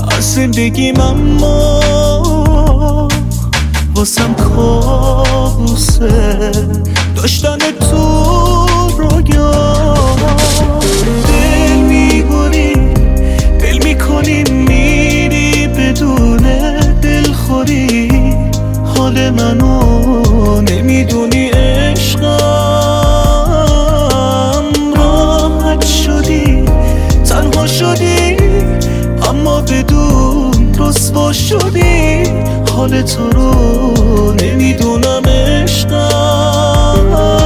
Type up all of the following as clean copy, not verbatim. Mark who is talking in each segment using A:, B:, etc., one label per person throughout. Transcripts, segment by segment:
A: از زندگیم، اما واسم کابوسه داشتن تو رویام. دل میبری، دل میکنی، میری بدون دلخوری. حال منو نمیدونی، عشقم راحت شدی، تنها شدی، اما بدون رسوا شدی. حال تو رو نمیدونم عشقم.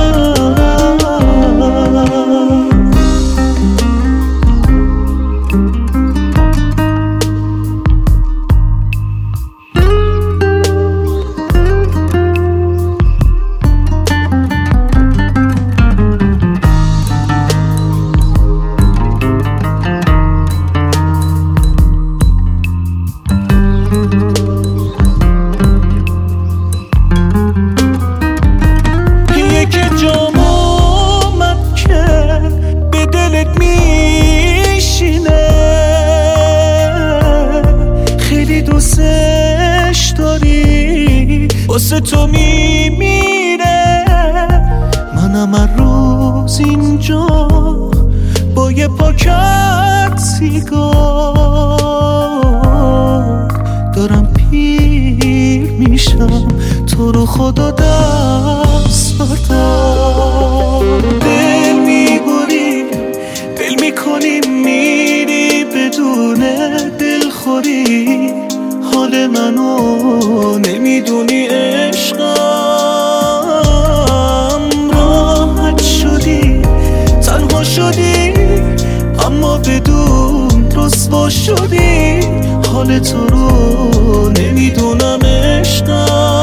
A: میشینه خیلی دوستش داری، واسه تو میمیره. منم هر روز اینجا با یه پاکت سیگار دارم پیر میشم. تو رو خدا دست بردار. دل میبری، دل میکنی، میری بدون دلخوری. حال منو نمیدونی عشقم. راحت شدی، تنها شدی، اما بدون رسوا شدی. حال تو رو نمیدونم عشقم.